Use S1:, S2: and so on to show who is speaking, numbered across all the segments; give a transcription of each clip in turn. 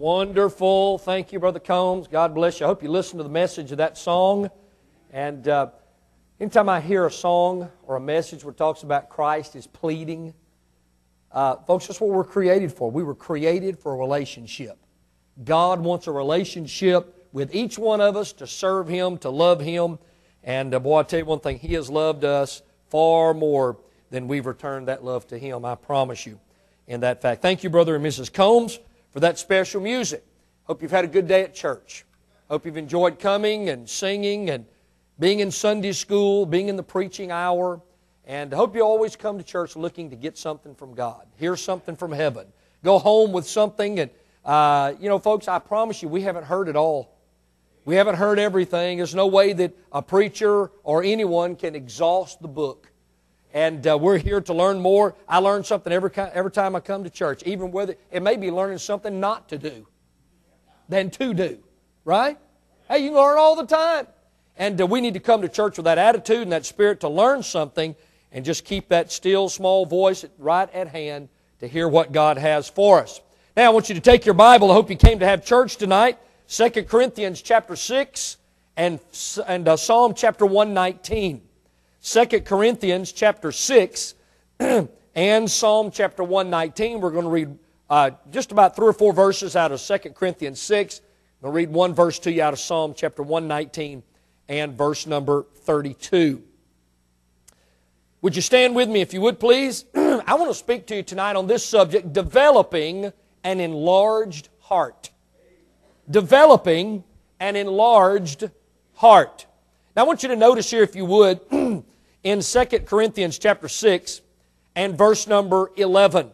S1: Wonderful. Thank you, Brother Combs. God bless you. I hope you listened to the message of that song. And anytime I hear a song or a message where it talks about Christ is pleading, folks, that's what we're created for. We were created for a relationship. God wants a relationship with each one of us to serve Him, to love Him. And boy, I'll tell you one thing, He has loved us far more than we've returned that love to Him. I promise you in that fact. Thank you, Brother and Mrs. Combs, for that special music. Hope you've had a good day at church. Hope you've enjoyed coming and singing and being in Sunday school, being in the preaching hour. And I hope you always come to church looking to get something from God, hear something from heaven, go home with something. And, folks, I promise you, we haven't heard it all. We haven't heard everything. There's no way that a preacher or anyone can exhaust the book. And we're here to learn more. I learn something every time I come to church, even whether it may be learning something not to do than to do, right? Hey, you can learn all the time. And we need to come to church with that attitude and that spirit to learn something and just keep that still, small voice right at hand to hear what God has for us. Now, I want you to take your Bible. I hope you came to have church tonight. 2 Corinthians chapter 6 and Psalm chapter 119. 2 Corinthians chapter 6 and Psalm chapter 119. We're going to read just about 3 or 4 verses out of 2 Corinthians 6. I'm going to read one verse to you out of Psalm chapter 119 and verse number 32. Would you stand with me if you would, please? I want to speak to you tonight on this subject, developing an enlarged heart. Developing an enlarged heart. Now I want you to notice here, if you would, in 2 Corinthians chapter 6 and verse number 11.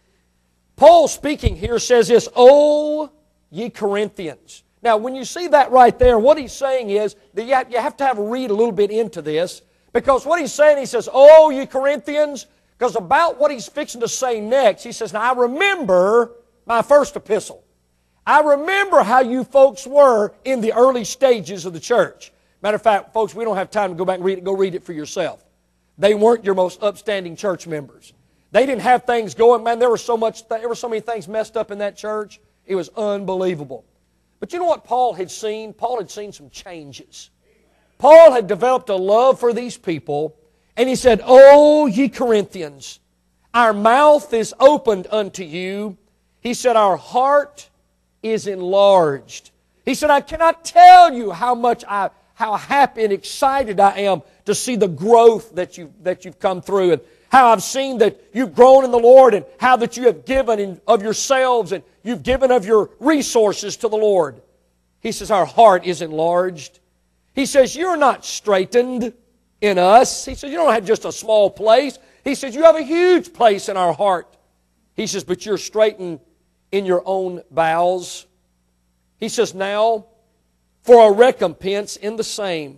S1: Paul speaking here says this, "O ye Corinthians." Now when you see that right there, what he's saying is that you have to read a little bit into this, because what he's saying, he says, "O ye Corinthians," because about what he's fixing to say next, he says, "Now I remember my first epistle. I remember how you folks were in the early stages of the church." Matter of fact, folks, we don't have time to go back and read it. Go read it for yourself. They weren't your most upstanding church members. They didn't have things going. Man, there were so many things messed up in that church. It was unbelievable. But you know what Paul had seen? Paul had seen some changes. Paul had developed a love for these people, and he said, "O ye Corinthians, our mouth is opened unto you." He said, "Our heart is enlarged." He said, "I cannot tell you how happy and excited I am to see the growth that you've come through, and how I've seen that you've grown in the Lord, and how that you have given of yourselves, and you've given of your resources to the Lord." He says, "Our heart is enlarged." He says, "You're not straitened in us." He says, "You don't have just a small place." He says, "You have a huge place in our heart." He says, "But you're straitened in your own bowels." He says, "Now, for a recompense in the same."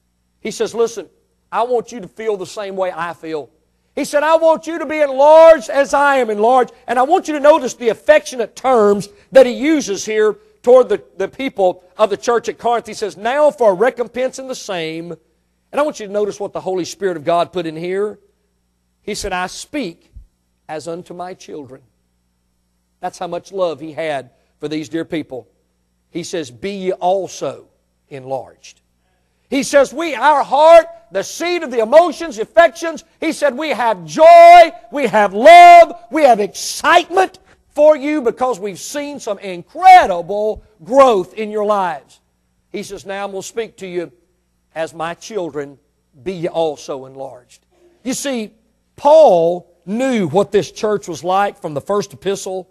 S1: He says, "Listen, I want you to feel the same way I feel." He said, "I want you to be enlarged as I am enlarged." And I want you to notice the affectionate terms that he uses here toward the people of the church at Corinth. He says, "Now for a recompense in the same." And I want you to notice what the Holy Spirit of God put in here. He said, "I speak as unto my children." That's how much love he had for these dear people. He says, "Be ye also enlarged." He says, our heart, the seat of the emotions, affections, he said, we have joy, we have love, we have excitement for you because we've seen some incredible growth in your lives. He says, "Now I'm going to speak to you as my children, be ye also enlarged." You see, Paul knew what this church was like from the first epistle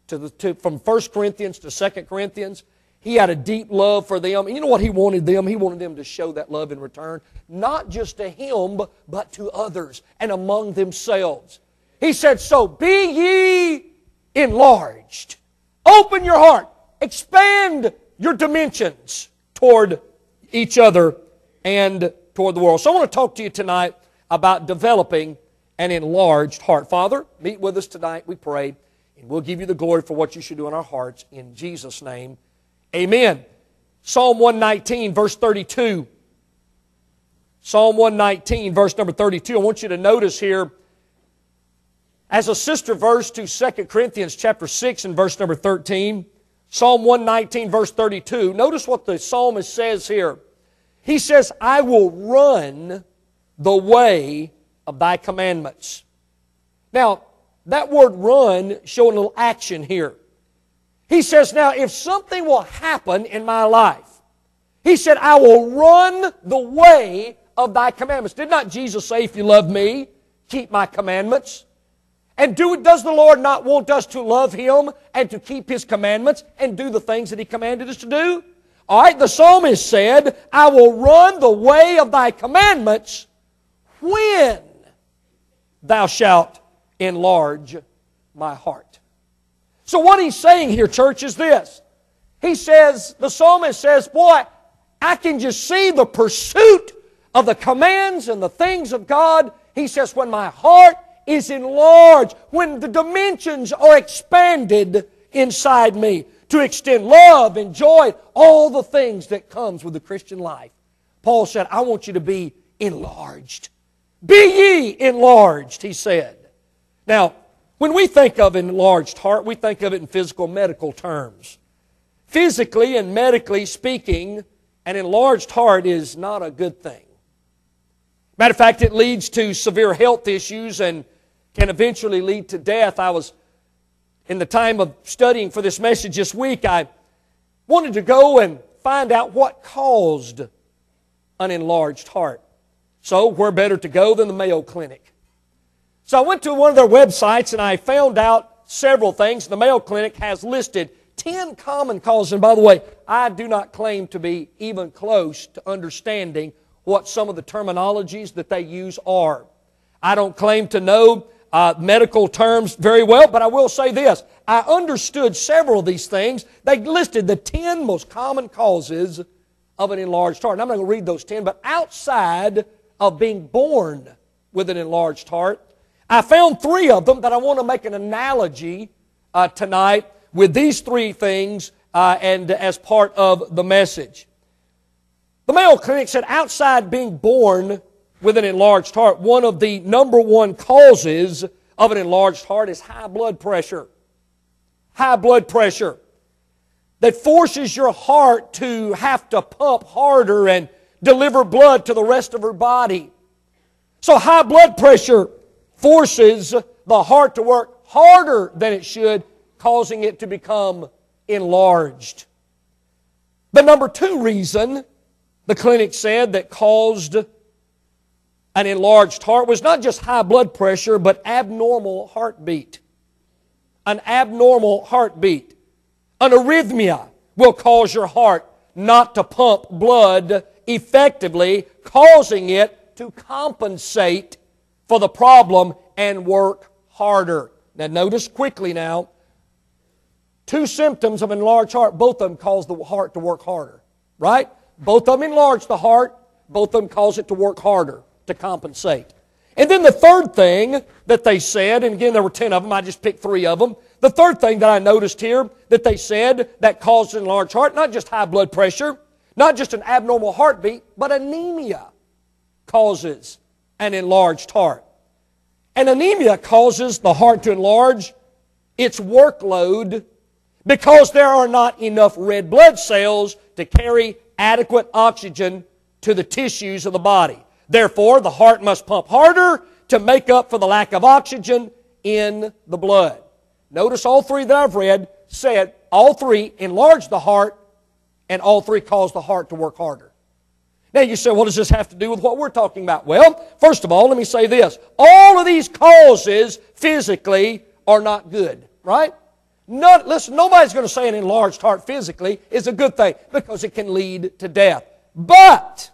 S1: from 1 Corinthians to 2 Corinthians. He had a deep love for them. And you know what he wanted them? He wanted them to show that love in return, not just to him, but to others and among themselves. He said, "So be ye enlarged." Open your heart. Expand your dimensions toward each other and toward the world. So I want to talk to you tonight about developing an enlarged heart. Father, meet with us tonight, we pray, and we'll give you the glory for what you should do in our hearts. In Jesus' name, amen. Psalm 119, verse 32. Psalm 119, verse number 32. I want you to notice here, as a sister verse to 2 Corinthians chapter 6 and verse number 13, Psalm 119, verse 32. Notice what the psalmist says here. He says, I will run the way of thy commandments. Now, that word run showing a little action here. He says, now, if something will happen in my life, he said, I will run the way of thy commandments. Did not Jesus say, if you love me, keep my commandments? And does the Lord not want us to love Him and to keep His commandments and do the things that He commanded us to do? All right, the psalmist said, I will run the way of thy commandments when thou shalt enlarge my heart. So what he's saying here, church, is this. He says, the psalmist says, boy, I can just see the pursuit of the commands and the things of God. He says, when my heart is enlarged, when the dimensions are expanded inside me to extend love and joy, all the things that comes with the Christian life. Paul said, I want you to be enlarged. Be ye enlarged, he said. Now, when we think of an enlarged heart, we think of it in physical medical terms. Physically and medically speaking, an enlarged heart is not a good thing. Matter of fact, it leads to severe health issues and can eventually lead to death. In the time of studying for this message this week, I wanted to go and find out what caused an enlarged heart. So, where better to go than the Mayo Clinic? So I went to one of their websites and I found out several things. The Mayo Clinic has listed 10 common causes. And by the way, I do not claim to be even close to understanding what some of the terminologies that they use are. I don't claim to know medical terms very well, but I will say this. I understood several of these things. They listed the 10 most common causes of an enlarged heart. And I'm not going to read those 10, but outside of being born with an enlarged heart, I found 3 of them that I want to make an analogy tonight with these 3 things and as part of the message. The Mayo Clinic said outside being born with an enlarged heart, one of the number 1 causes of an enlarged heart is high blood pressure. High blood pressure that forces your heart to have to pump harder and deliver blood to the rest of your body. So high blood pressure forces the heart to work harder than it should, causing it to become enlarged. The number 2 reason the clinic said that caused an enlarged heart was not just high blood pressure, but abnormal heartbeat. An abnormal heartbeat. An arrhythmia will cause your heart not to pump blood effectively, causing it to compensate for the problem and work harder. Now notice quickly now, 2 symptoms of an enlarged heart, both of them cause the heart to work harder. Right? Both of them enlarge the heart, both of them cause it to work harder to compensate. And then the third thing that they said, and again there were 10 of them, I just picked 3 of them. The third thing that I noticed here that they said that caused an enlarged heart, not just high blood pressure, not just an abnormal heartbeat, but anemia causes an enlarged heart. And anemia causes the heart to enlarge its workload because there are not enough red blood cells to carry adequate oxygen to the tissues of the body. Therefore, the heart must pump harder to make up for the lack of oxygen in the blood. Notice all 3 that I've read said all 3 enlarge the heart and all 3 cause the heart to work harder. Now you say, what does this have to do with what we're talking about? Well, first of all, let me say this. All of these causes physically are not good, right? Listen, nobody's going to say an enlarged heart physically is a good thing because it can lead to death. But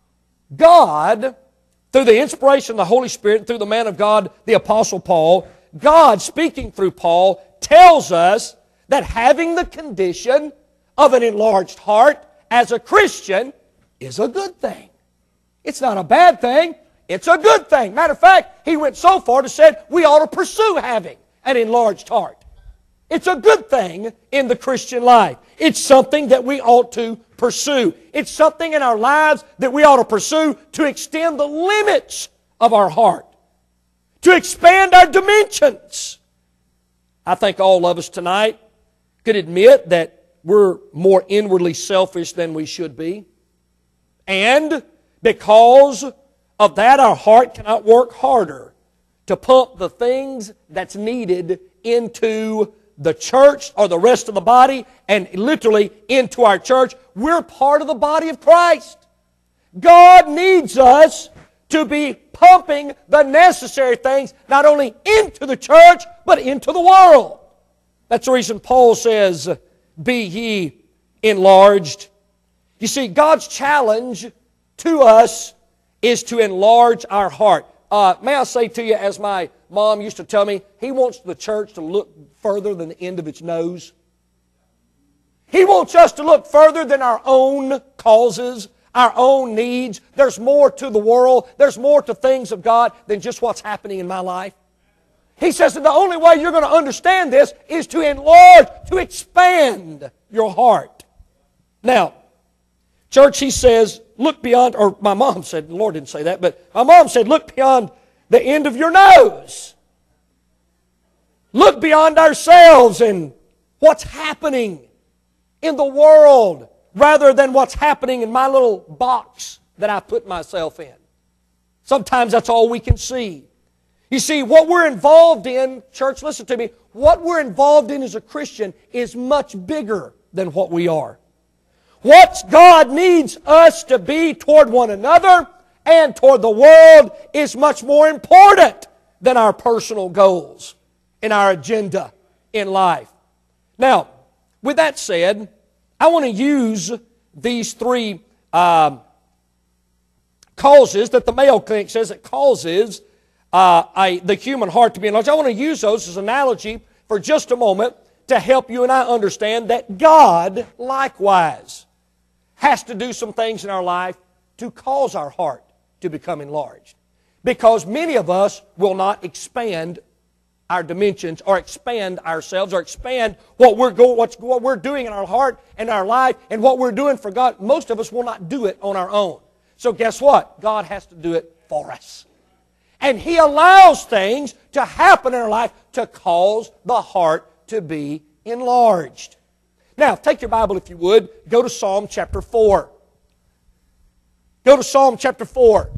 S1: God, through the inspiration of the Holy Spirit, through the man of God, the Apostle Paul, God, speaking through Paul, tells us that having the condition of an enlarged heart as a Christian is a good thing. It's not a bad thing. It's a good thing. Matter of fact, he went so far to say we ought to pursue having an enlarged heart. It's a good thing in the Christian life. It's something that we ought to pursue. It's something in our lives that we ought to pursue to extend the limits of our heart, to expand our dimensions. I think all of us tonight could admit that we're more inwardly selfish than we should be. And because of that, our heart cannot work harder to pump the things that's needed into the church or the rest of the body, and literally into our church. We're part of the body of Christ. God needs us to be pumping the necessary things not only into the church, but into the world. That's the reason Paul says, be ye enlarged. You see, God's challenge to us is to enlarge our heart. May I say to you, as my mom used to tell me, He wants the church to look further than the end of its nose. He wants us to look further than our own causes, our own needs. There's more to the world. There's more to things of God than just what's happening in my life. He says that the only way you're going to understand this is to enlarge, to expand your heart. Now, church, he says, look beyond, or my mom said, the Lord didn't say that, but my mom said, look beyond the end of your nose. Look beyond ourselves and what's happening in the world rather than what's happening in my little box that I put myself in. Sometimes that's all we can see. You see, what we're involved in, church, listen to me, what we're involved in as a Christian is much bigger than what we are. What God needs us to be toward one another and toward the world is much more important than our personal goals and our agenda in life. Now, with that said, I want to use these three causes that the Mayo Clinic says it causes the human heart to be enlarged. I want to use those as an analogy for just a moment to help you and I understand that God likewise has to do some things in our life to cause our heart to become enlarged. Because many of us will not expand our dimensions or expand ourselves or expand what we're doing in our heart and our life and what we're doing for God. Most of us will not do it on our own. So guess what? God has to do it for us. And He allows things to happen in our life to cause the heart to be enlarged. Now, take your Bible if you would. Go to Psalm chapter 4. Go to Psalm chapter 4.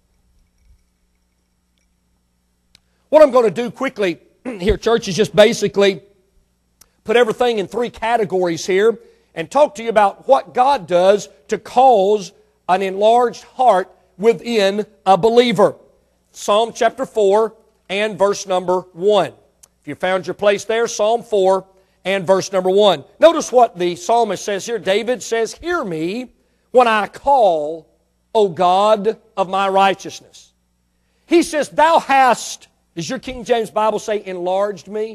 S1: What I'm going to do quickly here, church, is just basically put everything in three categories here and talk to you about what God does to cause an enlarged heart within a believer. Psalm chapter 4 and verse number 1. If you found your place there, Psalm 4 and verse number 1. Notice what the psalmist says here. David says, "Hear me when I call, O God of my righteousness." He says, "Thou hast," does your King James Bible say enlarged me?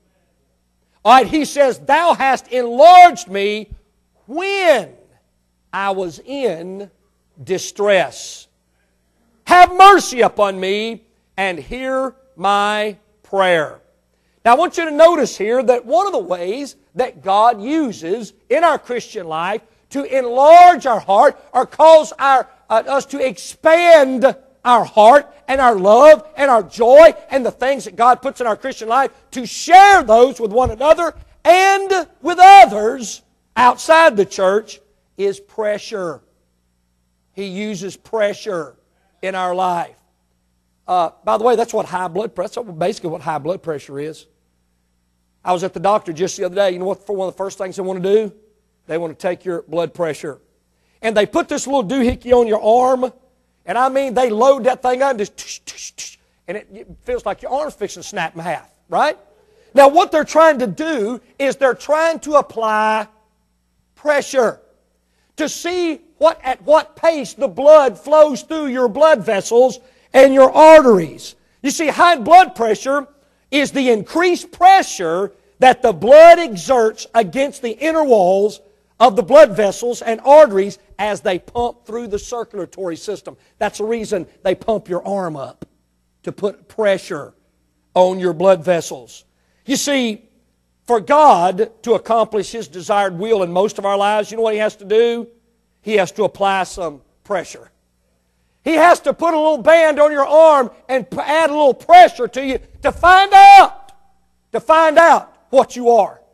S1: All right, he says, "Thou hast enlarged me when I was in distress. Have mercy upon me and hear my prayer." Now I want you to notice here that one of the ways that God uses in our Christian life to enlarge our heart or cause us to expand our heart and our love and our joy and the things that God puts in our Christian life, to share those with one another and with others outside the church, is pressure. He uses pressure in our life. By the way, that's what high blood pressure, that's basically what high blood pressure is. I was at the doctor just the other day. You know what? For one of the first things they want to do? They want to take your blood pressure. And they put this little doohickey on your arm. And I mean, they load that thing up and just tush, tush, tush, and it feels like your arm's fixing to snap in half, right? Now what they're trying to do is they're trying to apply pressure to see at what pace the blood flows through your blood vessels and your arteries. You see, high blood pressure is the increased pressure that the blood exerts against the inner walls of the blood vessels and arteries as they pump through the circulatory system. That's the reason they pump your arm up, to put pressure on your blood vessels. You see, for God to accomplish His desired will in most of our lives, you know what He has to do? He has to apply some pressure. He has to put a little band on your arm and add a little pressure to you to find out what you are.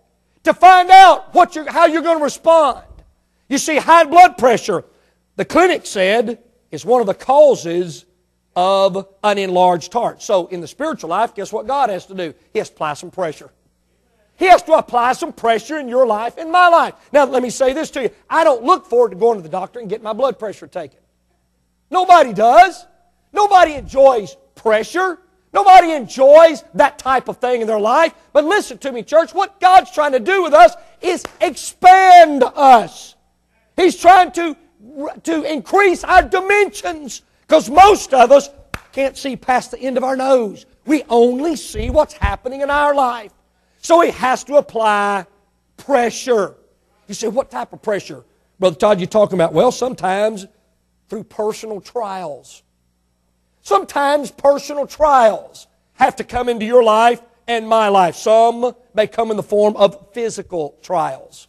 S1: to find out how you're going to respond. You see, high blood pressure, the clinic said, is one of the causes of an enlarged heart. So in the spiritual life, guess what God has to do? He has to apply some pressure. He has to apply some pressure in your life, in my life. Now, let me say this to you. I don't look forward to going to the doctor and getting my blood pressure taken. Nobody does. Nobody enjoys pressure. Nobody enjoys that type of thing in their life. But listen to me, church. What God's trying to do with us is expand us. He's trying to increase our dimensions. Because most of us can't see past the end of our nose. We only see what's happening in our life. So He has to apply pressure. You say, what type of pressure? Brother Todd, you talking about? Well, sometimes through personal trials. Sometimes personal trials have to come into your life and my life. Some may come in the form of physical trials.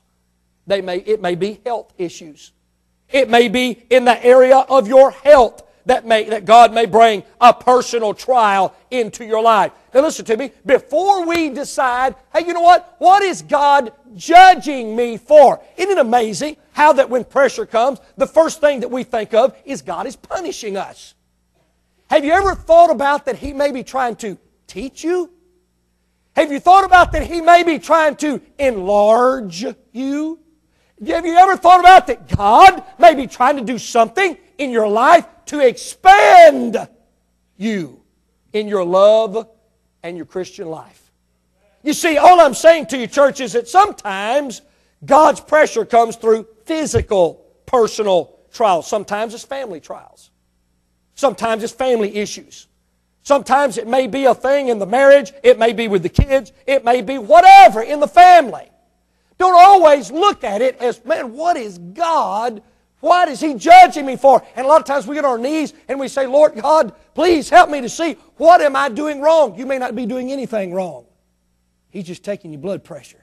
S1: It may be health issues. It may be in the area of your health that God may bring a personal trial into your life. Now listen to me. Before we decide, hey, you know what? What is God judging me for? Isn't it amazing how that when pressure comes, the first thing that we think of is God is punishing us? Have you ever thought about that He may be trying to teach you? Have you thought about that He may be trying to enlarge you? Have you ever thought about that God may be trying to do something in your life to expand you in your love and your Christian life? You see, all I'm saying to you, church, is that sometimes God's pressure comes through physical, personal trials. Sometimes it's family trials. Sometimes it's family issues. Sometimes it may be a thing in the marriage. It may be with the kids. It may be whatever in the family. Don't always look at it as, man, what is God? What is He judging me for? And a lot of times we get on our knees and we say, Lord God, please help me to see what am I doing wrong? You may not be doing anything wrong. He's just taking your blood pressure.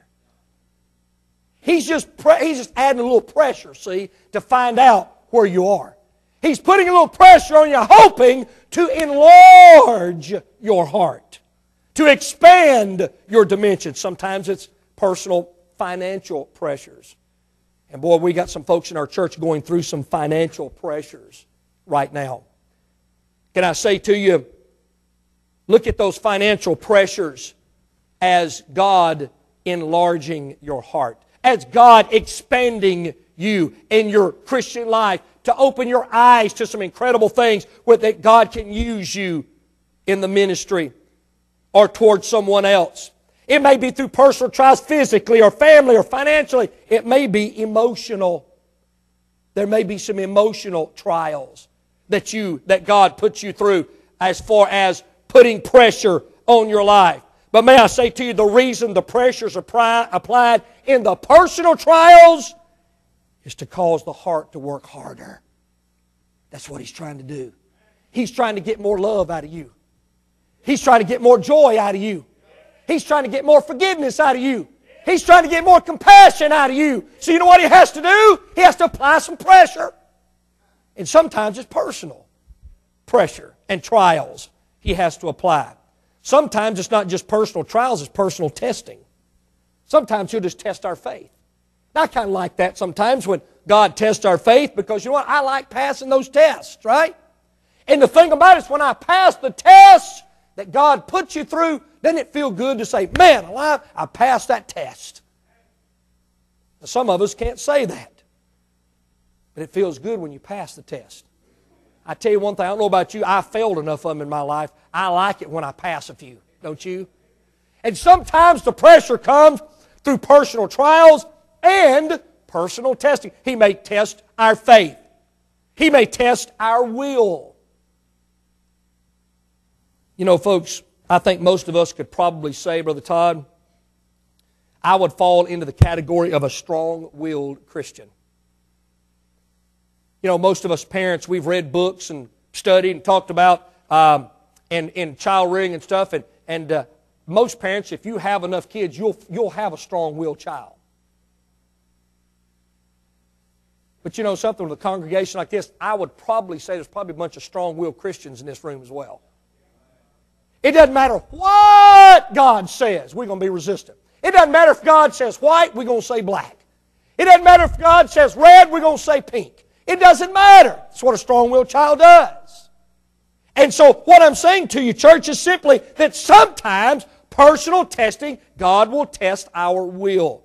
S1: He's just adding a little pressure, see, to find out where you are. He's putting a little pressure on you, hoping to enlarge your heart, to expand your dimensions. Sometimes it's personal financial pressures. And boy, we got some folks in our church going through some financial pressures right now. Can I say to you, look at those financial pressures as God enlarging your heart, as God expanding you in your Christian life to open your eyes to some incredible things that God can use you in the ministry or towards someone else. It may be through personal trials physically or family or financially. It may be emotional. There may be some emotional trials that God puts you through as far as putting pressure on your life. But may I say to you, the reason the pressures are applied in the personal trials is to cause the heart to work harder. That's what He's trying to do. He's trying to get more love out of you. He's trying to get more joy out of you. He's trying to get more forgiveness out of you. He's trying to get more compassion out of you. So you know what He has to do? He has to apply some pressure. And sometimes it's personal pressure and trials He has to apply. Sometimes it's not just personal trials, it's personal testing. Sometimes He'll just test our faith. And I kind of like that sometimes when God tests our faith, because you know what? I like passing those tests, right? And the thing about it is when I pass the tests that God puts you through, doesn't it feel good to say, man alive, I passed that test? Now, some of us can't say that. But it feels good when you pass the test. I tell you one thing, I don't know about you, I failed enough of them in my life. I like it when I pass a few, don't you? And sometimes the pressure comes through personal trials and personal testing. He may test our faith. He may test our will. You know, folks, I think most of us could probably say, Brother Todd, I would fall into the category of a strong-willed Christian. You know, most of us parents, we've read books and studied and talked about in child rearing and stuff. And most parents, if you have enough kids, you'll have a strong-willed child. But you know something, with a congregation like this, I would probably say there's probably a bunch of strong-willed Christians in this room as well. It doesn't matter what God says, we're going to be resistant. It doesn't matter if God says white, we're going to say black. It doesn't matter if God says red, we're going to say pink. It doesn't matter. That's what a strong-willed child does. And so what I'm saying to you, church, is simply that sometimes personal testing, God will test our will.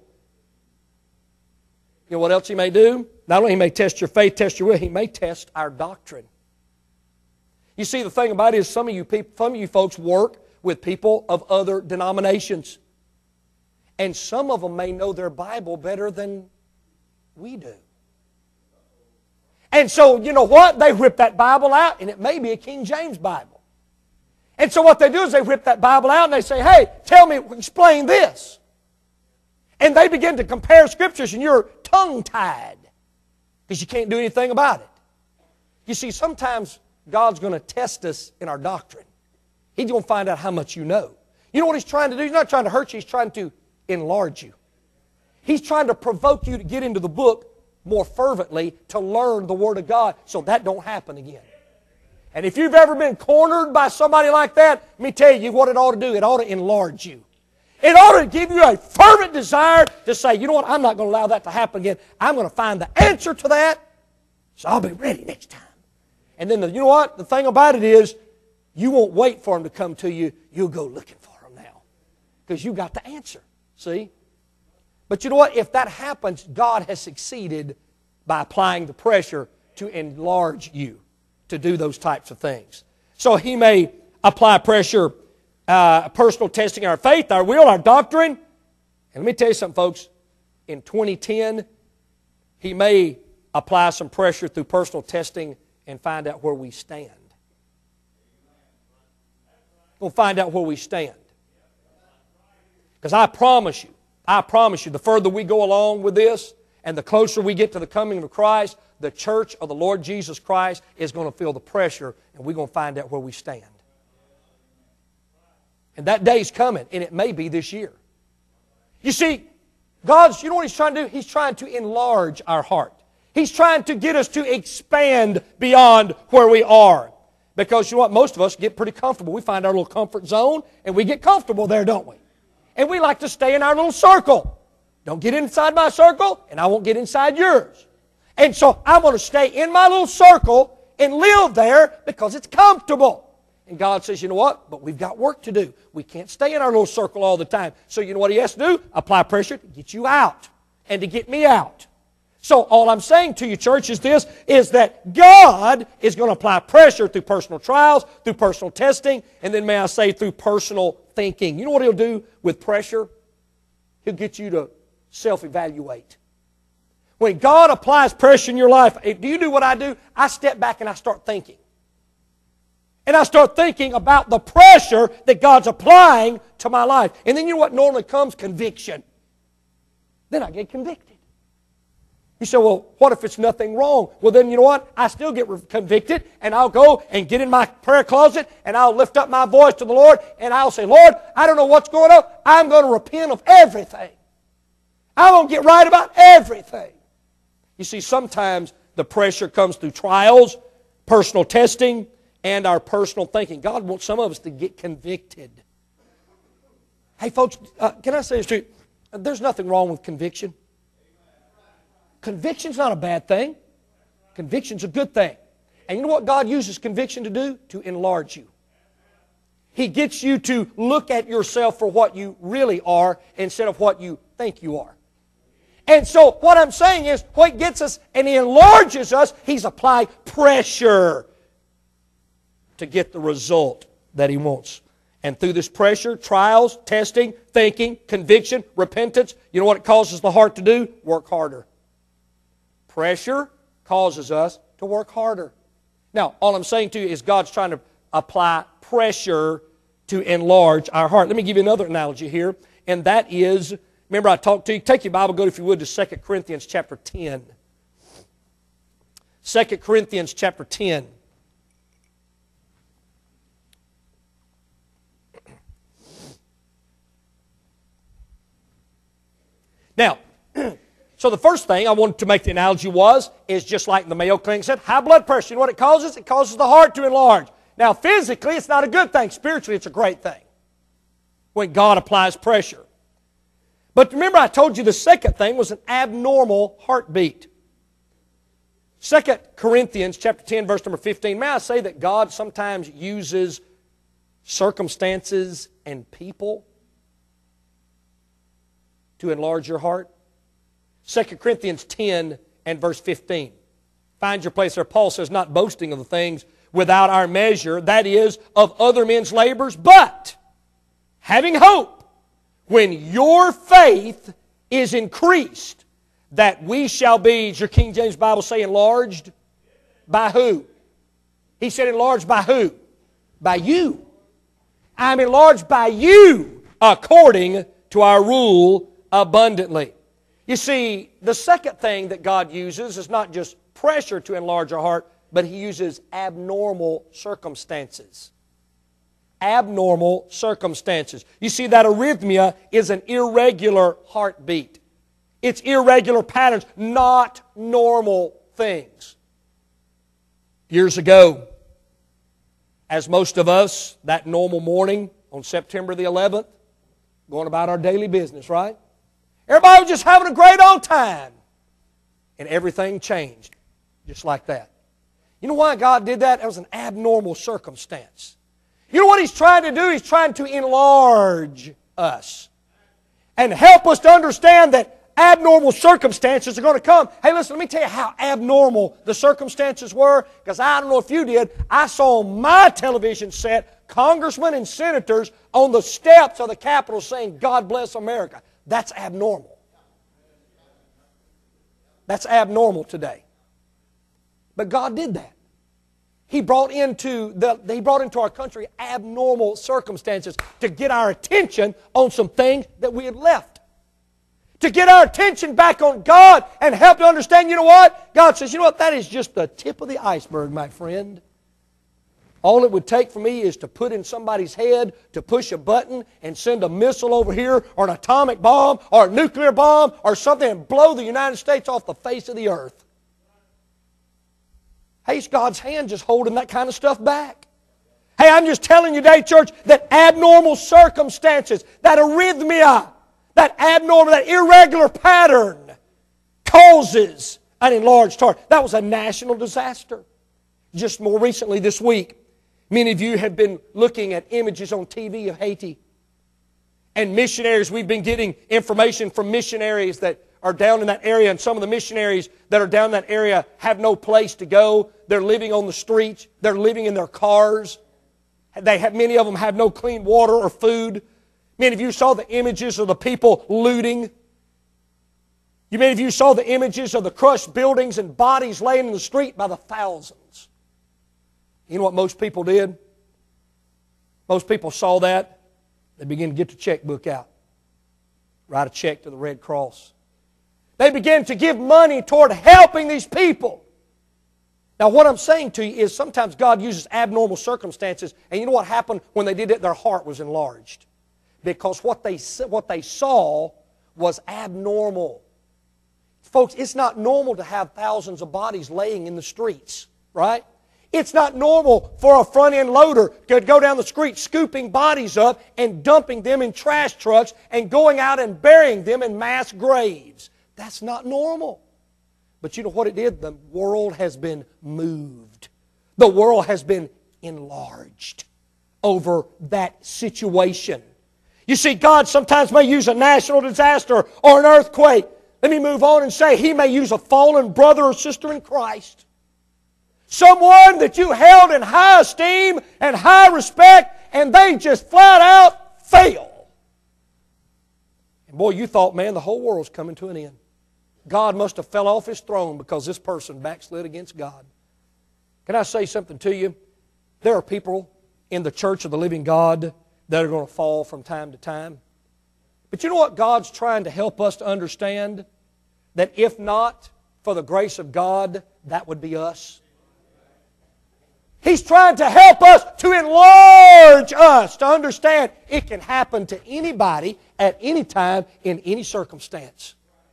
S1: You know what else He may do? Not only He may test your faith, test your will, He may test our doctrine. You see, the thing about it is some of you folks work with people of other denominations. And some of them may know their Bible better than we do. And so, you know what? They rip that Bible out, and it may be a King James Bible. And so what they do is they rip that Bible out, and they say, hey, tell me, explain this. And they begin to compare Scriptures, and you're tongue-tied because you can't do anything about it. You see, sometimes God's going to test us in our doctrine. He's going to find out how much you know. You know what He's trying to do? He's not trying to hurt you. He's trying to enlarge you. He's trying to provoke you to get into the book more fervently to learn the Word of God so that don't happen again. And if you've ever been cornered by somebody like that, let me tell you what it ought to do. It ought to enlarge you. It ought to give you a fervent desire to say, you know what, I'm not going to allow that to happen again. I'm going to find the answer to that, so I'll be ready next time. And then, you know what, the thing about it is, you won't wait for them to come to you. You'll go looking for them now because you got the answer, see? But you know what? If that happens, God has succeeded by applying the pressure to enlarge you to do those types of things. So He may apply pressure, personal testing our faith, our will, our doctrine. And let me tell you something, folks. In 2010, He may apply some pressure through personal testing and find out where we stand. We'll find out where we stand. Because I promise you, the further we go along with this, and the closer we get to the coming of Christ, the church of the Lord Jesus Christ is going to feel the pressure, and we're going to find out where we stand. And that day's coming, and it may be this year. You see, you know what He's trying to do? He's trying to enlarge our heart. He's trying to get us to expand beyond where we are. Because you know what? Most of us get pretty comfortable. We find our little comfort zone, and we get comfortable there, don't we? And we like to stay in our little circle. Don't get inside my circle, and I won't get inside yours. And so I want to stay in my little circle and live there because it's comfortable. And God says, you know what? But we've got work to do. We can't stay in our little circle all the time. So you know what He has to do? Apply pressure to get you out and to get me out. So all I'm saying to you, church, is this, is that God is going to apply pressure through personal trials, through personal testing, and then may I say through personal thinking. You know what He'll do with pressure? He'll get you to self-evaluate. When God applies pressure in your life, do you do what I do? I step back and I start thinking. And I start thinking about the pressure that God's applying to my life. And then you know what normally comes? Conviction. Then I get convicted. You say, well, what if it's nothing wrong? Well, then you know what? I still get convicted, and I'll go and get in my prayer closet, and I'll lift up my voice to the Lord, and I'll say, Lord, I don't know what's going on. I'm going to repent of everything. I'm going to get right about everything. You see, sometimes the pressure comes through trials, personal testing, and our personal thinking. God wants some of us to get convicted. Hey, folks, can I say this to you? There's nothing wrong with conviction. Conviction's not a bad thing. Conviction's a good thing. And you know what God uses conviction to do? To enlarge you. He gets you to look at yourself for what you really are instead of what you think you are. And so what I'm saying is, what gets us and He enlarges us, He's applied pressure to get the result that He wants. And through this pressure, trials, testing, thinking, conviction, repentance, you know what it causes the heart to do? Work harder. Pressure causes us to work harder. Now, all I'm saying to you is God's trying to apply pressure to enlarge our heart. Let me give you another analogy here, and that is, remember I talked to you, take your Bible, go if you would to 2 Corinthians chapter 10. 2 Corinthians chapter 10. Now, so the first thing I wanted to make the analogy is just like the Mayo Clinic said, high blood pressure. You know what it causes? It causes the heart to enlarge. Now, physically, it's not a good thing. Spiritually, it's a great thing when God applies pressure. But remember I told you the second thing was an abnormal heartbeat. 2 Corinthians chapter 10, verse number 15. May I say that God sometimes uses circumstances and people to enlarge your heart? 2 Corinthians 10 and verse 15. Find your place there. Paul says, not boasting of the things without our measure, that is, of other men's labors, but having hope, when your faith is increased, that we shall be, does your King James Bible say enlarged? By who? He said enlarged by who? By you. I'm enlarged by you according to our rule abundantly. You see, the second thing that God uses is not just pressure to enlarge our heart, but He uses abnormal circumstances. Abnormal circumstances. You see, that arrhythmia is an irregular heartbeat. It's irregular patterns, not normal things. Years ago, as most of us, that normal morning on September the 11th, going about our daily business, right? Everybody was just having a great old time. And everything changed just like that. You know why God did that? That was an abnormal circumstance. You know what He's trying to do? He's trying to enlarge us and help us to understand that abnormal circumstances are going to come. Hey, listen, let me tell you how abnormal the circumstances were, because I don't know if you did. I saw on my television set congressmen and senators on the steps of the Capitol saying, God bless America. That's abnormal. That's abnormal today. But God did that. He brought into our country abnormal circumstances to get our attention on some things that we had left. To get our attention back on God and help to understand, you know what? God says, you know what? That is just the tip of the iceberg, my friend. All it would take for me is to put in somebody's head, to push a button and send a missile over here, or an atomic bomb, or a nuclear bomb, or something, and blow the United States off the face of the earth. Hey, it's God's hand just holding that kind of stuff back. Hey, I'm just telling you today, church, that abnormal circumstances, that arrhythmia, that irregular pattern causes an enlarged heart. That was a national disaster. Just more recently this week, many of you have been looking at images on TV of Haiti. And missionaries, we've been getting information from missionaries that are down in that area, and some of the missionaries that are down in that area have no place to go. They're living on the streets. They're living in their cars. Many of them have no clean water or food. Many of you saw the images of the people looting. Many of you saw the images of the crushed buildings and bodies laying in the street by the thousands. You know what most people did? Most people saw that. They began to get the checkbook out. Write a check to the Red Cross. They began to give money toward helping these people. Now what I'm saying to you is sometimes God uses abnormal circumstances, and you know what happened when they did it? Their heart was enlarged. Because what they saw was abnormal. Folks, it's not normal to have thousands of bodies laying in the streets, right? It's not normal for a front-end loader to go down the street scooping bodies up and dumping them in trash trucks and going out and burying them in mass graves. That's not normal. But you know what it did? The world has been moved. The world has been enlarged over that situation. You see, God sometimes may use a national disaster or an earthquake. Let me move on and say He may use a fallen brother or sister in Christ. Someone that you held in high esteem and high respect, and they just flat out fail. And boy, you thought, man, the whole world's coming to an end. God must have fell off His throne because this person backslid against God. Can I say something to you? There are people in the church of the living God that are going to fall from time to time. But you know what God's trying to help us to understand? That if not for the grace of God, that would be us. He's trying to help us to enlarge us, to understand it can happen to anybody at any time in any circumstance.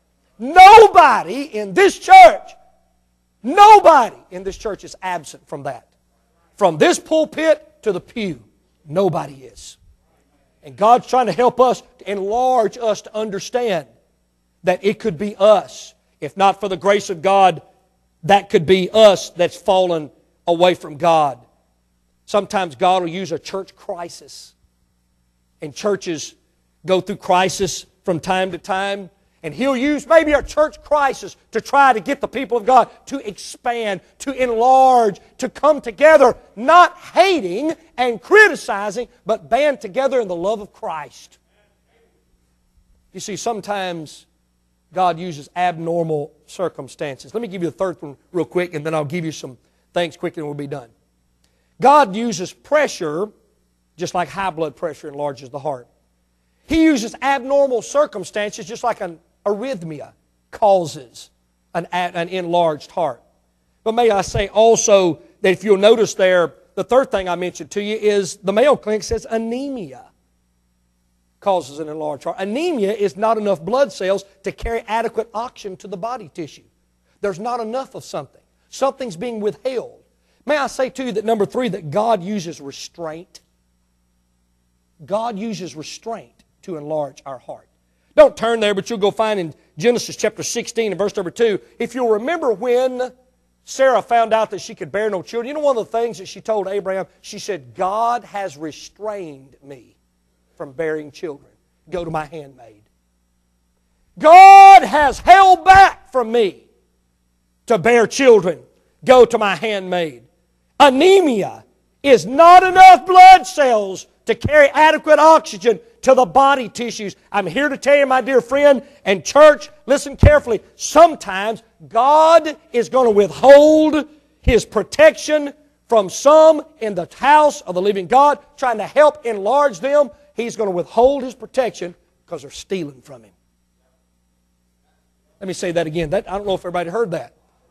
S1: Nobody in this church is absent from that. From this pulpit to the pew, nobody is. And God's trying to help us, to enlarge us to understand that it could be us. If not for the grace of God, that could be us that's fallen away from God. Sometimes God will use a church crisis. And churches go through crisis from time to time. And He'll use maybe a church crisis to try to get the people of God to expand, to enlarge, to come together, not hating and criticizing, but band together in the love of Christ. You see, sometimes God uses abnormal circumstances. Let me give you the third one real quick, and then I'll give you some things quickly and we'll be done. God uses pressure, just like high blood pressure enlarges the heart. He uses abnormal circumstances, just like an arrhythmia causes an enlarged heart. But may I say also that if you'll notice there, the third thing I mentioned to you is the Mayo Clinic says anemia causes an enlarged heart. Anemia is not enough blood cells to carry adequate oxygen to the body tissue. There's not enough of something. Something's being withheld. May I say to you that number 3, that God uses restraint. God uses restraint to enlarge our heart. Don't turn there, but you'll go find in Genesis chapter 16 and verse number 2. If you'll remember when Sarah found out that she could bear no children, you know one of the things that she told Abraham? She said, God has restrained me from bearing children. Go to my handmaid. God has held back from me to bear children. Go to my handmaid. Anemia is not enough blood cells to carry adequate oxygen to the body tissues. I'm here to tell you, my dear friend and church, listen carefully. Sometimes God is going to withhold His protection from some in the house of the living God, trying to help enlarge them. He's going to withhold His protection because they're stealing from Him. Let me say that again. I don't know if everybody heard that.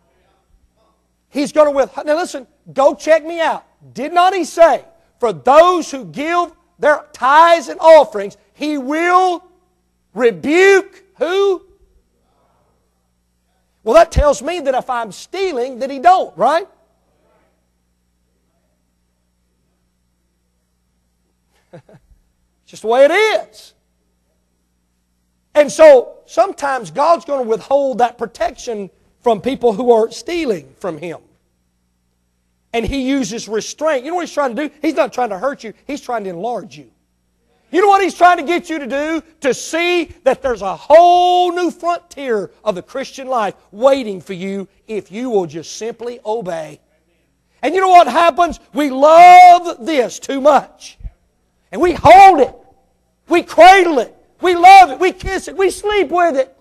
S1: He's going to withhold. Now listen, go check me out. Did not He say, for those who give their tithes and offerings, He will rebuke who? Well, that tells me that if I'm stealing, that He don't, right? It's just the way it is. And so, sometimes God's going to withhold that protection from people who are stealing from Him. And He uses restraint. You know what He's trying to do? He's not trying to hurt you. He's trying to enlarge you. You know what He's trying to get you to do? To see that there's a whole new frontier of the Christian life waiting for you if you will just simply obey. And you know what happens? We love this too much. And we hold it. We cradle it. We love it. We kiss it. We sleep with it.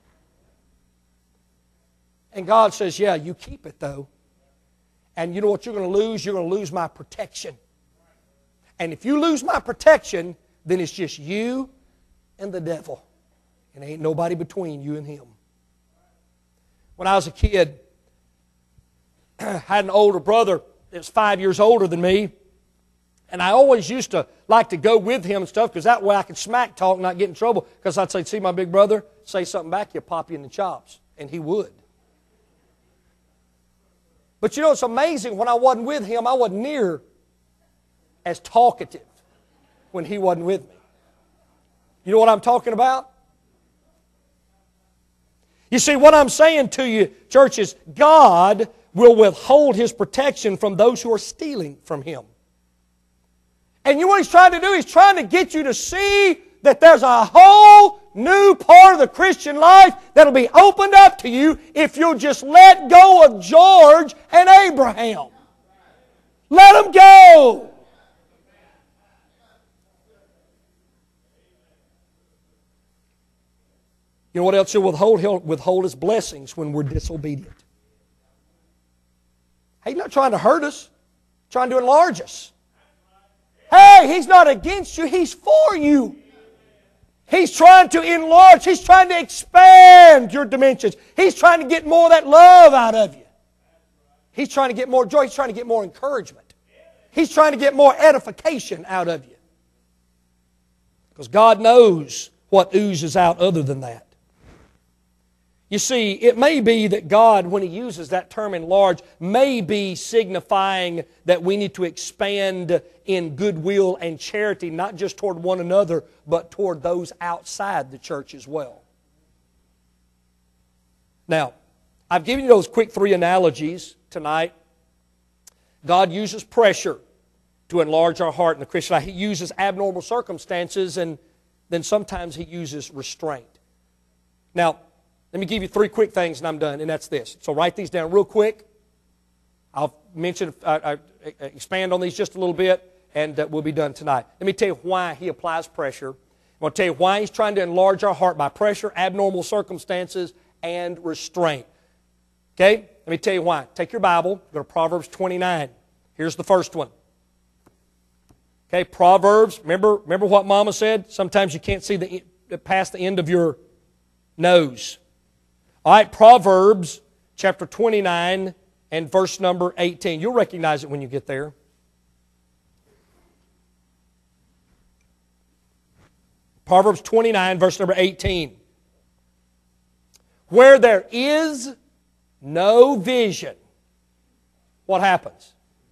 S1: And God says, yeah, you keep it though. And you know what you're going to lose? You're going to lose my protection. And if you lose my protection, then it's just you and the devil. And ain't nobody between you and him. When I was a kid, I had an older brother that was 5 years older than me. And I always used to like to go with him and stuff because that way I could smack talk and not get in trouble. Because I'd say, see my big brother, say something back, he'll pop you in the chops. And he would. But you know, it's amazing, when I wasn't with him, I wasn't near as talkative when he wasn't with me. You know what I'm talking about? You see, what I'm saying to you, church, is God will withhold His protection from those who are stealing from Him. And you know what He's trying to do? He's trying to get you to see that there's a whole new part of the Christian life that'll be opened up to you if you'll just let go of George and Abraham. Let them go. You know what else He'll withhold? He'll withhold His blessings when we're disobedient. He's not trying to hurt us. He's trying to enlarge us. Hey, He's not against you. He's for you. He's trying to enlarge. He's trying to expand your dimensions. He's trying to get more of that love out of you. He's trying to get more joy. He's trying to get more encouragement. He's trying to get more edification out of you. Because God knows what oozes out other than that. You see, it may be that God, when He uses that term enlarge, may be signifying that we need to expand in goodwill and charity, not just toward one another, but toward those outside the church as well. Now, I've given you those quick 3 analogies tonight. God uses pressure to enlarge our heart in the Christian life. He uses abnormal circumstances, and then sometimes He uses restraint. Now, let me give you 3 quick things and I'm done, and that's this. So write these down real quick. I'll expand on these just a little bit, and we'll be done tonight. Let me tell you why He applies pressure. I'm going to tell you why He's trying to enlarge our heart by pressure, abnormal circumstances, and restraint. Okay? Let me tell you why. Take your Bible, go to Proverbs 29. Here's the first one. Okay, Proverbs, remember what Mama said? Sometimes you can't see past the end of your nose. All right, Proverbs chapter 29 and verse number 18. You'll recognize it when you get there. Proverbs 29, verse number 18. Where there is no vision, what happens?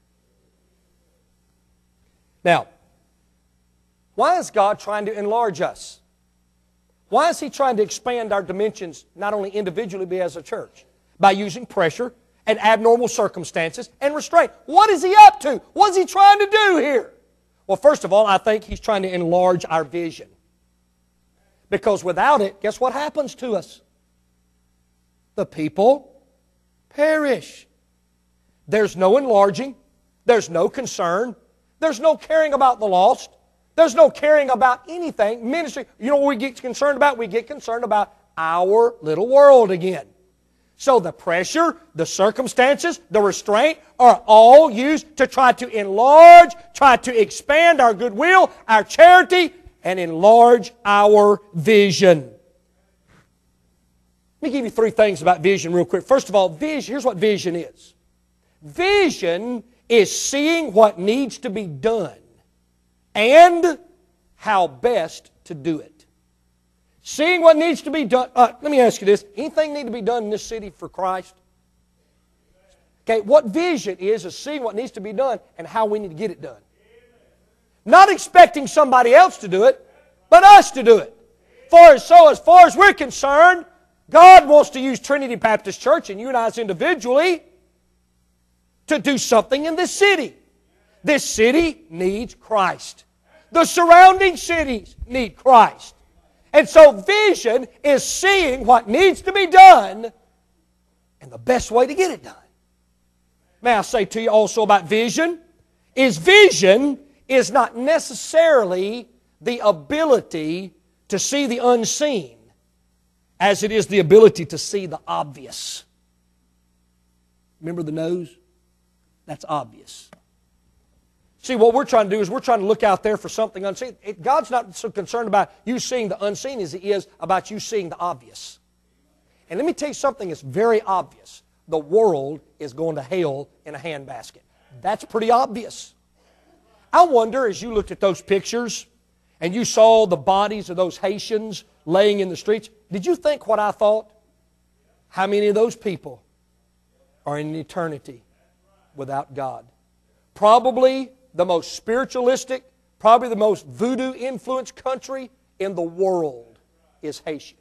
S1: Now, why is God trying to enlarge us? Why is He trying to expand our dimensions, not only individually, but as a church? By using pressure and abnormal circumstances and restraint. What is He up to? What is He trying to do here? Well, first of all, I think He's trying to enlarge our vision. Because without it, guess what happens to us? The people perish. There's no enlarging. There's no concern. There's no caring about the lost. There's no caring about anything. Ministry, you know what we get concerned about? We get concerned about our little world again. So the pressure, the circumstances, the restraint are all used to try to enlarge, try to expand our goodwill, our charity, and enlarge our vision. Let me give you 3 things about vision real quick. First of all, vision. Here's what vision is. Vision is seeing what needs to be done and how best to do it. Seeing what needs to be done. Let me ask you this. Anything need to be done in this city for Christ? Okay, what vision is seeing what needs to be done and how we need to get it done. Not expecting somebody else to do it, but us to do it. As far as we're concerned, God wants to use Trinity Baptist Church and you and I as individually to do something in this city. This city needs Christ. The surrounding cities need Christ. And so vision is seeing what needs to be done and the best way to get it done. May I say to you also about vision is not necessarily the ability to see the unseen as it is the ability to see the obvious. Remember the nose? That's obvious. See, what we're trying to do is we're trying to look out there for something unseen. God's not so concerned about you seeing the unseen as He is about you seeing the obvious. And let me tell you something that's very obvious. The world is going to hell in a handbasket. That's pretty obvious. I wonder, as you looked at those pictures and you saw the bodies of those Haitians laying in the streets, did you think what I thought? How many of those people are in eternity without God? Probably the most spiritualistic, probably the most voodoo-influenced country in the world is Haiti.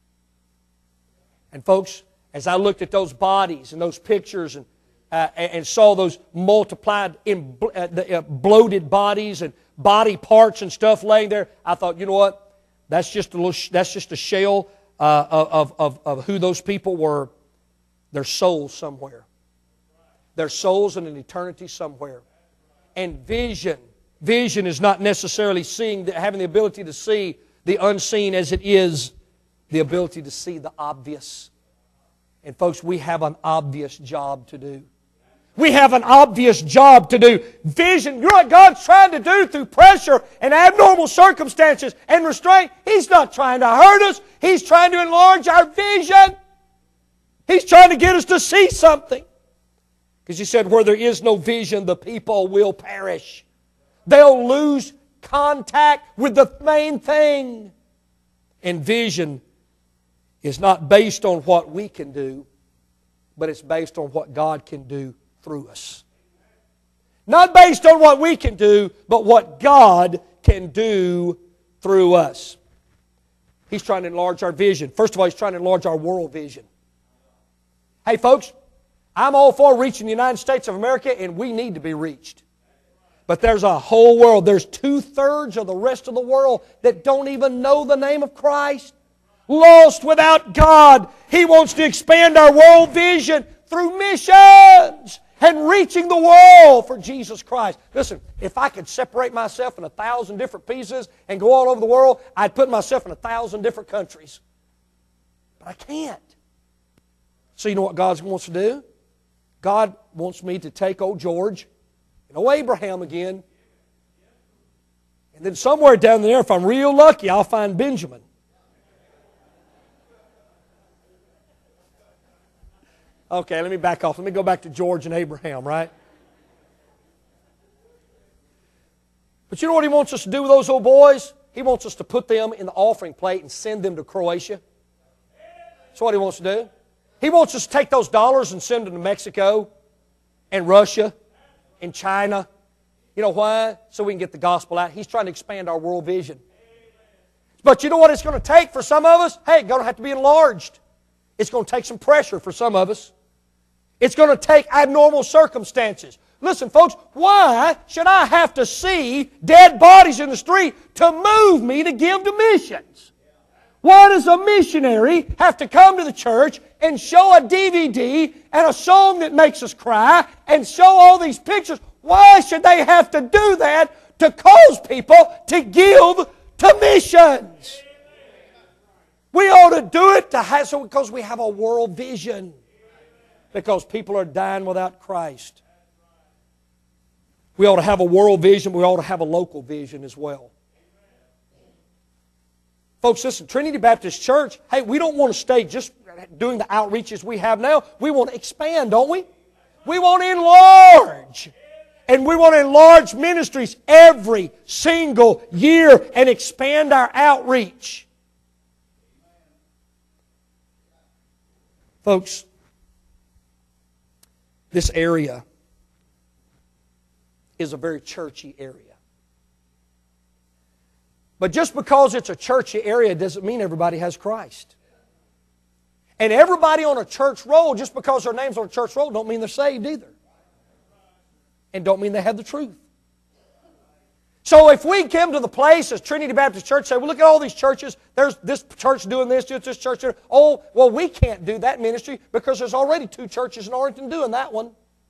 S1: And folks, as I looked at those bodies and those pictures and saw those multiplied, bloated bodies and body parts and stuff laying there, I thought, you know what? That's just a shell of who those people were. Their souls somewhere. Their souls in an eternity somewhere. And vision is not necessarily having the ability to see the unseen as it is the ability to see the obvious. And folks, we have an obvious job to do. We have an obvious job to do. Vision, you know what God's trying to do through pressure and abnormal circumstances and restraint? He's not trying to hurt us. He's trying to enlarge our vision. He's trying to get us to see something. Because He said, where there is no vision, the people will perish. They'll lose contact with the main thing. And vision is not based on what we can do, but it's based on what God can do through us. Not based on what we can do, but what God can do through us. He's trying to enlarge our vision. First of all, He's trying to enlarge our world vision. Hey folks, I'm all for reaching the United States of America, and we need to be reached. But there's a whole world. There's 2/3 of the rest of the world that don't even know the name of Christ. Lost without God. He wants to expand our world vision through missions and reaching the world for Jesus Christ. Listen, if I could separate myself in 1,000 different pieces and go all over the world, I'd put myself in 1,000 different countries. But I can't. So you know what God wants to do? God wants me to take old George and old Abraham again. And then somewhere down there, if I'm real lucky, I'll find Benjamin. Okay, let me back off. Let me go back to George and Abraham, right? But you know what He wants us to do with those old boys? He wants us to put them in the offering plate and send them to Croatia. That's what He wants to do. He wants us to take those dollars and send them to Mexico and Russia and China. You know why? So we can get the gospel out. He's trying to expand our world vision. But you know what it's going to take for some of us? Hey, it's going to have to be enlarged. It's going to take some pressure for some of us. It's going to take abnormal circumstances. Listen, folks, why should I have to see dead bodies in the street to move me to give to missions? Why does a missionary have to come to the church and show a DVD and a song that makes us cry and show all these pictures? Why should they have to do that to cause people to give to missions? We ought to do it because we have a world vision. Because people are dying without Christ. We ought to have a world vision. We ought to have a local vision as well. Folks, listen, Trinity Baptist Church, hey, we don't want to stay just doing the outreaches we have now. We want to expand, don't we? We want to enlarge. And we want to enlarge ministries every single year and expand our outreach. Folks, this area is a very churchy area. But just because it's a churchy area doesn't mean everybody has Christ. And everybody on a church roll, just because their name's on a church roll, don't mean they're saved either. And don't mean they have the truth. So if we come to the place as Trinity Baptist Church, say, well, look at all these churches. There's this church doing this church doing. Oh, well, we can't do that ministry because there's already 2 churches in Arlington doing that one.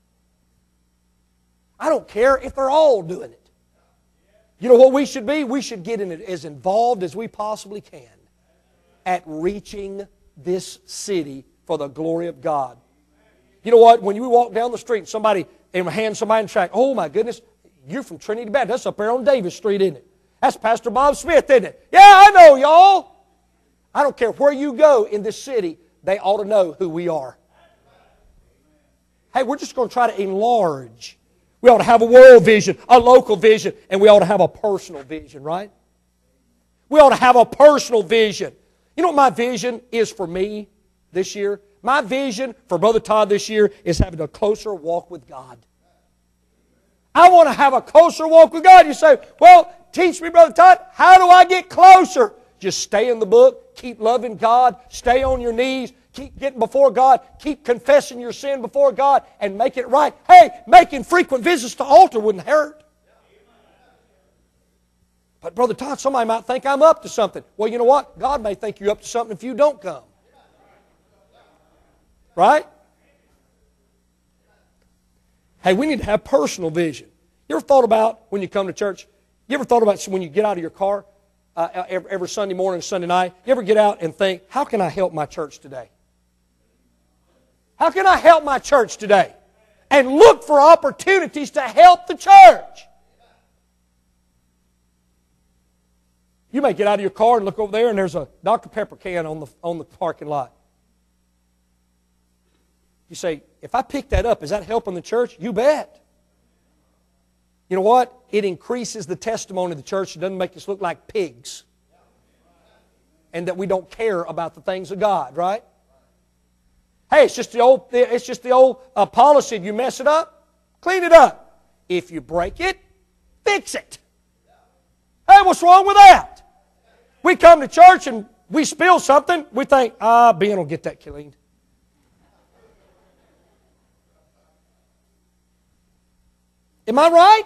S1: I don't care if they're all doing it. You know what we should be? We should get in it as involved as we possibly can at reaching this city for the glory of God. You know what? When you walk down the street and somebody hands somebody a tract, oh my goodness, you're from Trinity Baptist. That's up there on Davis Street, isn't it? That's Pastor Bob Smith, isn't it? Yeah, I know y'all. I don't care where you go in this city, they ought to know who we are. Hey, we're just going to try to enlarge. We ought to have a world vision, a local vision, and we ought to have a personal vision, right? We ought to have a personal vision. You know what my vision is for me this year? My vision for Brother Todd this year is having a closer walk with God. I want to have a closer walk with God. You say, well, teach me, Brother Todd, how do I get closer? Just stay in the book, keep loving God, stay on your knees, keep getting before God, keep confessing your sin before God, and make it right. Hey, making frequent visits to the altar wouldn't hurt. But Brother Todd, somebody might think I'm up to something. Well, you know what? God may think you're up to something if you don't come. Right? Hey, we need to have personal vision. You ever thought about when you come to church? You ever thought about when you get out of your car every Sunday morning, Sunday night? You ever get out and think, how can I help my church today? How can I help my church today? And look for opportunities to help the church. You may get out of your car and look over there and there's a Dr. Pepper can on the parking lot. You say, if I pick that up, is that helping the church? You bet. You know what? It increases the testimony of the church. It doesn't make us look like pigs. and that we don't care about the things of God, right? Hey, it's just the old policy. You mess it up, clean it up. If you break it, fix it. Hey, what's wrong with that? We come to church and we spill something, we think, Ben will get that cleaned. Am I right?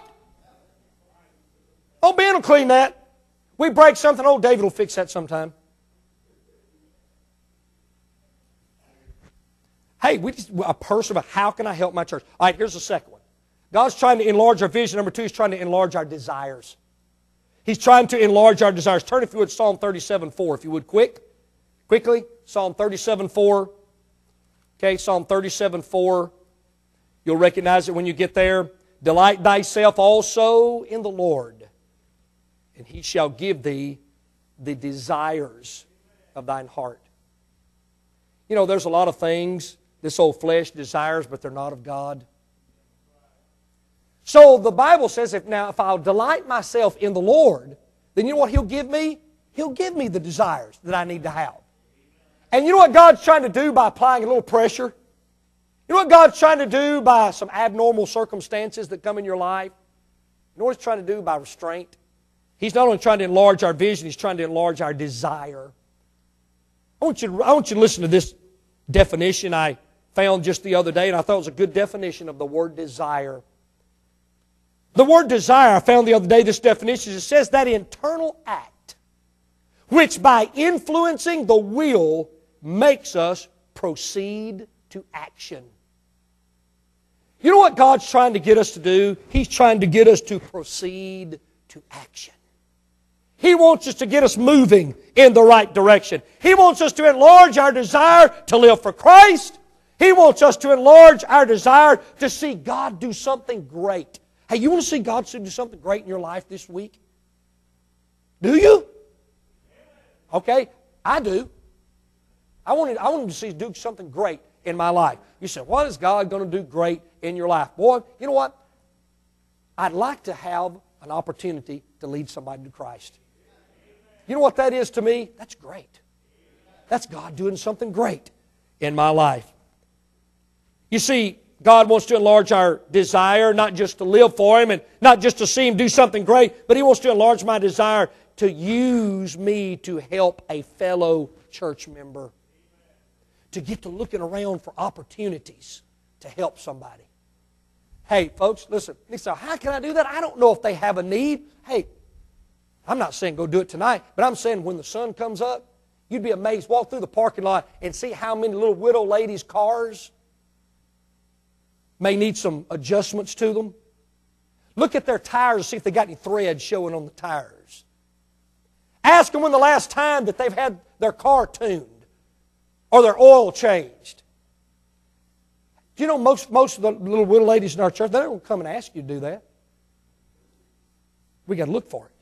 S1: Oh, Ben will clean that. We break something, oh, David will fix that sometime. Hey, a person about how can I help my church? All right, here's the second one. God's trying to enlarge our vision. Number two, He's trying to enlarge our desires. He's trying to enlarge our desires. Turn, if you would, Psalm 37:4, if you would, quickly. Psalm 37:4. Okay, Psalm 37:4. You'll recognize it when you get there. Delight thyself also in the Lord, and He shall give thee the desires of thine heart. You know, there's a lot of things this old flesh desires, but they're not of God. So the Bible says, if I'll delight myself in the Lord, then you know what He'll give me? He'll give me the desires that I need to have. And you know what God's trying to do by applying a little pressure? You know what God's trying to do by some abnormal circumstances that come in your life? You know what He's trying to do by restraint? He's not only trying to enlarge our vision, He's trying to enlarge our desire. I want you to listen to this definition I found just the other day, and I thought it was a good definition of the word desire. The word desire, I found the other day, this definition, it says that internal act which by influencing the will makes us proceed to action. You know what God's trying to get us to do? He's trying to get us to proceed to action. He wants us to get us moving in the right direction. He wants us to enlarge our desire to live for Christ. He wants us to enlarge our desire to see God do something great. Hey, you want to see God do something great in your life this week? Do you? Okay, I do. I want Him to see Him do something great in my life. You say, what is God going to do great in your life? Boy, you know what? I'd like to have an opportunity to lead somebody to Christ. You know what that is to me? That's great. That's God doing something great in my life. You see, God wants to enlarge our desire, not just to live for Him and not just to see Him do something great, but He wants to enlarge my desire to use me to help a fellow church member. To get to looking around for opportunities to help somebody. Hey, folks, listen. You say, how can I do that? I don't know if they have a need. Hey, I'm not saying go do it tonight, but I'm saying when the sun comes up, you'd be amazed. Walk through the parking lot and see how many little widow ladies' cars may need some adjustments to them. Look at their tires and see if they got any threads showing on the tires. Ask them when the last time that they've had their car tuned or their oil changed. Do you know most of the little widow ladies in our church, they don't come and ask you to do that. We got to look for it.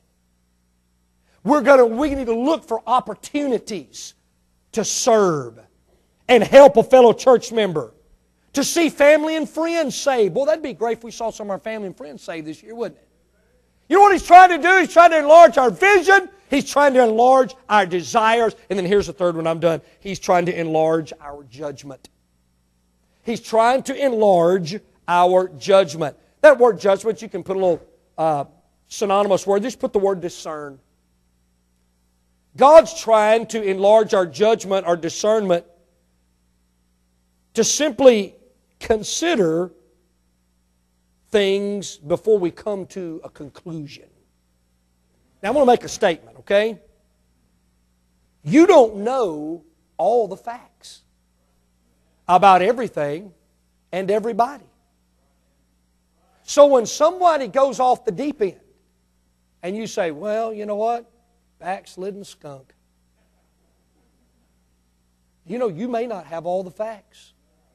S1: We need to look for opportunities to serve and help a fellow church member. To see family and friends saved. Boy, that'd be great if we saw some of our family and friends saved this year, wouldn't it? You know what He's trying to do? He's trying to enlarge our vision. He's trying to enlarge our desires. And then here's the third one, I'm done. He's trying to enlarge our judgment. He's trying to enlarge our judgment. That word judgment, you can put a little synonymous word. Just put the word discern. God's trying to enlarge our judgment, our discernment, to simply consider things before we come to a conclusion. Now, I'm going to make a statement, okay? You don't know all the facts about everything and everybody. So when somebody goes off the deep end and you say, well, you know what? Backslidden skunk. You know, you may not have all the facts.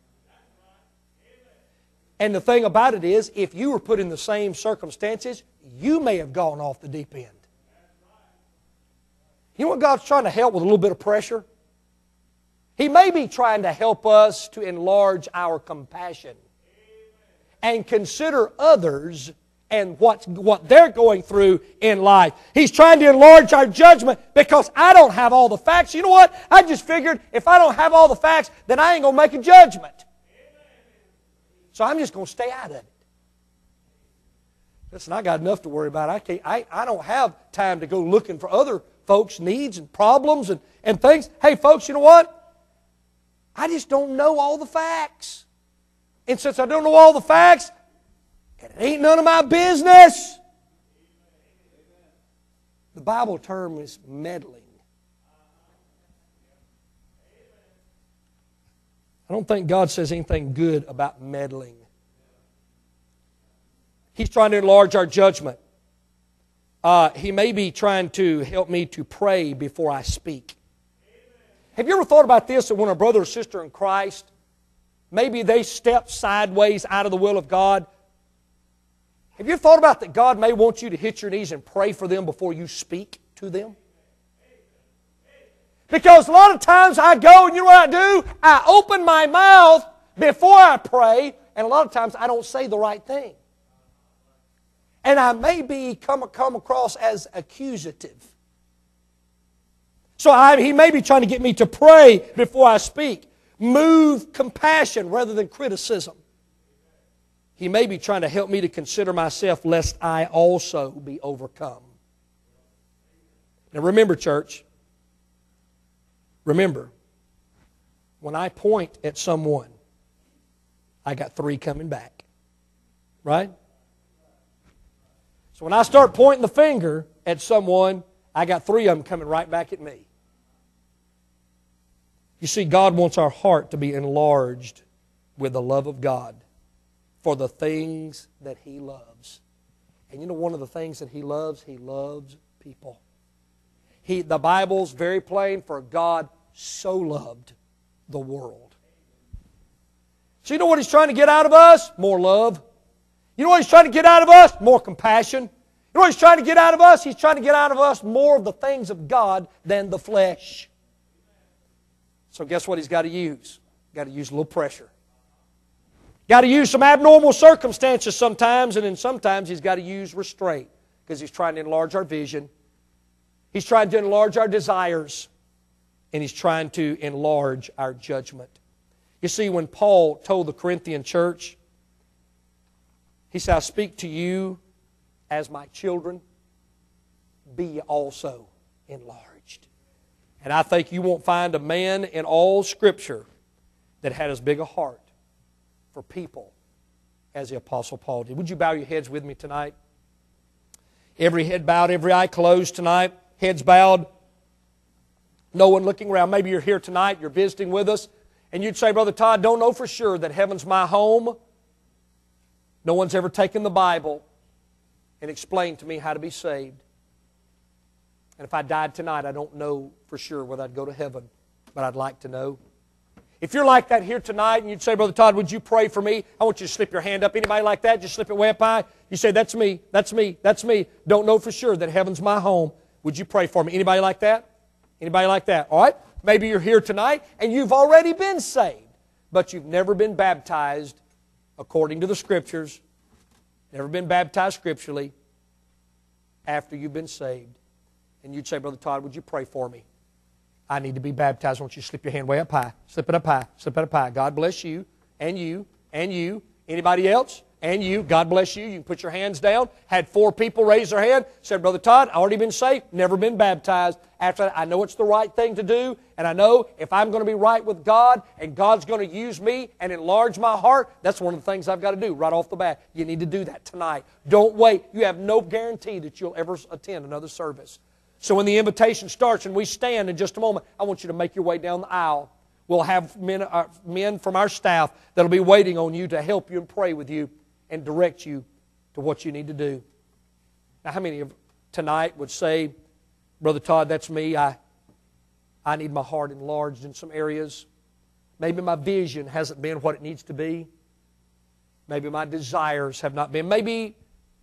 S1: And the thing about it is, if you were put in the same circumstances, you may have gone off the deep end. You know what God's trying to help with a little bit of pressure? He may be trying to help us to enlarge our compassion and consider others and what they're going through in life. He's trying to enlarge our judgment because I don't have all the facts. You know what? I just figured if I don't have all the facts, then I ain't going to make a judgment. So I'm just going to stay out of it. Listen, I got enough to worry about. I don't have time to go looking for other folks' needs and problems and things. Hey, folks, you know what? I just don't know all the facts. And since I don't know all the facts, it ain't none of my business. The Bible term is meddling. I don't think God says anything good about meddling. He's trying to enlarge our judgment. He may be trying to help me to pray before I speak. Have you ever thought about this, that when a brother or sister in Christ, maybe they step sideways out of the will of God? Have you thought about that God may want you to hit your knees and pray for them before you speak to them? Because a lot of times I go, and you know what I do? I open my mouth before I pray, and a lot of times I don't say the right thing. And I may come across as accusative. So he may be trying to get me to pray before I speak. Move compassion rather than criticism. He may be trying to help me to consider myself lest I also be overcome. Now remember, church, remember, when I point at someone, I got 3 coming back. Right? So when I start pointing the finger at someone, I got 3 of them coming right back at me. You see, God wants our heart to be enlarged with the love of God for the things that He loves. And you know one of the things that He loves people. The Bible's very plain, for God so loved the world. So you know what He's trying to get out of us? More love. You know what He's trying to get out of us? More compassion. You know what He's trying to get out of us? He's trying to get out of us more of the things of God than the flesh. So guess what He's got to use? Got to use a little pressure. Got to use some abnormal circumstances sometimes, and then sometimes He's got to use restraint because He's trying to enlarge our vision. He's trying to enlarge our desires, and He's trying to enlarge our judgment. You see, when Paul told the Corinthian church, he said, I speak to you as my children, be also enlarged. And I think you won't find a man in all Scripture that had as big a heart for people as the Apostle Paul did. Would you bow your heads with me tonight? Every head bowed, every eye closed tonight, heads bowed, no one looking around. Maybe you're here tonight, you're visiting with us, and you'd say, Brother Todd, don't know for sure that heaven's my home. No one's ever taken the Bible and explained to me how to be saved. And if I died tonight, I don't know for sure whether I'd go to heaven, but I'd like to know. If you're like that here tonight and you'd say, Brother Todd, would you pray for me? I want you to slip your hand up. Anybody like that? Just slip it way up high. You say, that's me, that's me, that's me. Don't know for sure that heaven's my home. Would you pray for me? Anybody like that? Anybody like that? All right. Maybe you're here tonight and you've already been saved, but you've never been baptized according to the Scriptures, never been baptized scripturally after you've been saved. And you'd say, Brother Todd, would you pray for me? I need to be baptized. I want you to slip your hand way up high. Slip it up high. Slip it up high. God bless you, and you, and you. Anybody else? And you. God bless you. You can put your hands down. Had 4 people raise their hand. Said, Brother Todd, I already been saved. Never been baptized. After that, I know it's the right thing to do. And I know if I'm going to be right with God and God's going to use me and enlarge my heart, that's one of the things I've got to do right off the bat. You need to do that tonight. Don't wait. You have no guarantee that you'll ever attend another service. So when the invitation starts and we stand in just a moment, I want you to make your way down the aisle. We'll have men from our staff that will be waiting on you to help you and pray with you and direct you to what you need to do. Now, how many of tonight would say, Brother Todd, that's me. I need my heart enlarged in some areas. Maybe my vision hasn't been what it needs to be. Maybe my desires have not been. Maybe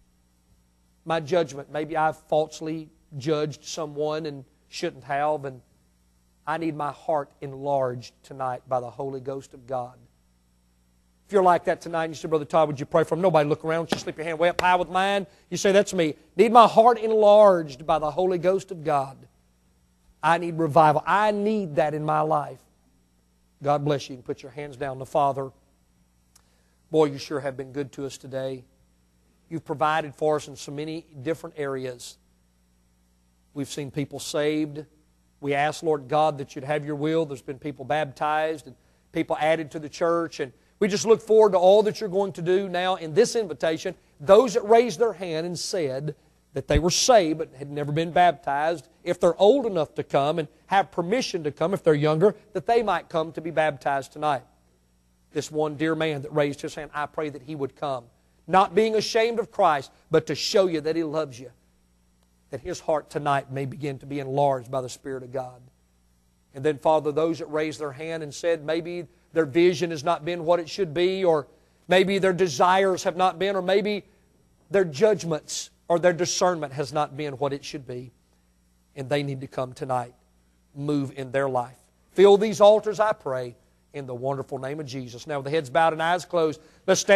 S1: my judgment. Maybe I've falsely judged someone and shouldn't have, and I need my heart enlarged tonight by the Holy Ghost of God. If you're like that tonight, and you say, Brother Todd, would you pray for him? Nobody look around. Just slip your hand way up high with mine. You say, that's me. Need my heart enlarged by the Holy Ghost of God. I need revival. I need that in my life. God bless you. You can put your hands down. The Father, boy, you sure have been good to us today. You've provided for us in so many different areas. We've seen people saved. We ask, Lord God, that you'd have your will. There's been people baptized and people added to the church. And we just look forward to all that you're going to do now in this invitation. Those that raised their hand and said that they were saved but had never been baptized, if they're old enough to come and have permission to come, if they're younger, that they might come to be baptized tonight. This one dear man that raised his hand, I pray that he would come, not being ashamed of Christ, but to show you that he loves you, that his heart tonight may begin to be enlarged by the Spirit of God. And then, Father, those that raised their hand and said maybe their vision has not been what it should be, or maybe their desires have not been, or maybe their judgments or their discernment has not been what it should be, and they need to come tonight. Move in their life. Fill these altars, I pray, in the wonderful name of Jesus. Now, with the heads bowed and eyes closed, let's stand.